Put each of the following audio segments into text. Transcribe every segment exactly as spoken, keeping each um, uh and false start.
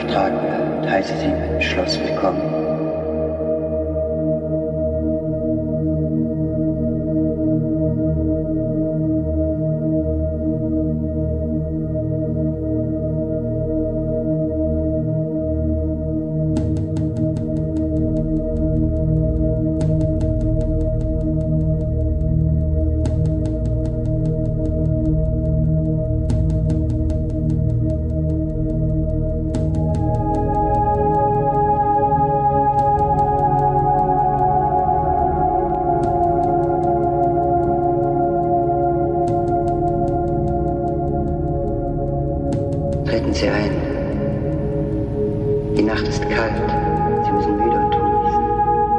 tragen wird, heiße sie in ein Schloss willkommen. Treten Sie ein. Die Nacht ist kalt. Sie müssen müde und hungrig sein.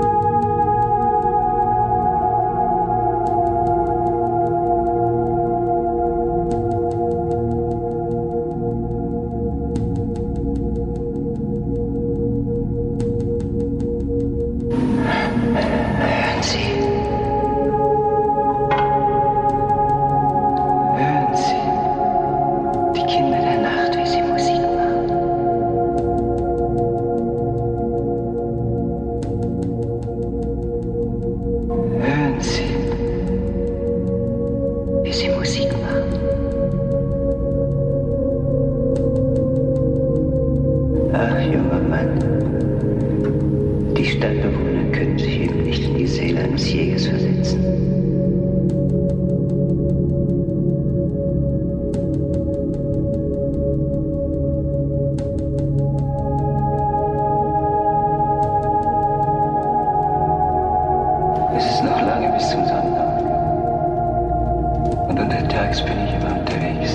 Hören Sie. Hören Sie. Die Kinder der Nacht, wie sie Musik machen. Hören Sie, wie sie Musik machen. Ach, junger Mann, die Stadtbewohner können sich eben nicht in die Seele eines Jägers versetzen. Es ist noch lange bis zum Sonntag. Und untertags bin ich immer unterwegs.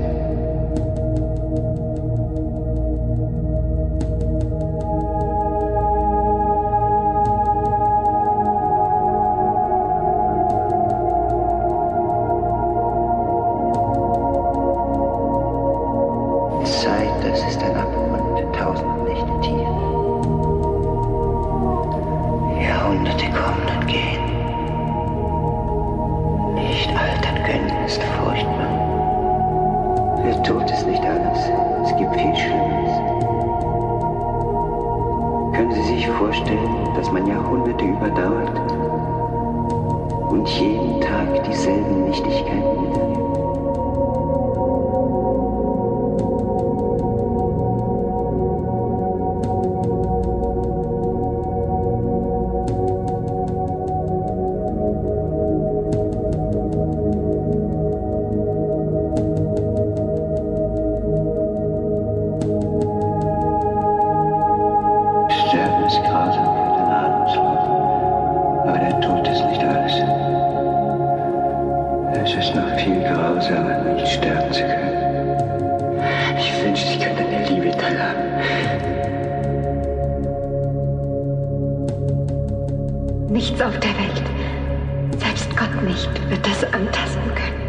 Zeit, das ist ein Abgrund, tausend Nächte tief. Jahrhunderte kommen und gehen. Nicht altern können ist furchtbar. Der Tod ist nicht alles. Es gibt viel Schlimmes. Können Sie sich vorstellen, dass man Jahrhunderte überdauert und jeden Tag dieselben Nichtigkeiten wiedergibt? Sterben ist grausam für den Ahnungslosen, aber der Tod ist nicht alles. Es ist noch viel grausamer, nicht sterben zu können. Ich wünschte, ich könnte an der Liebe teilhaben. Nichts auf der Welt, selbst Gott nicht, wird das antasten können.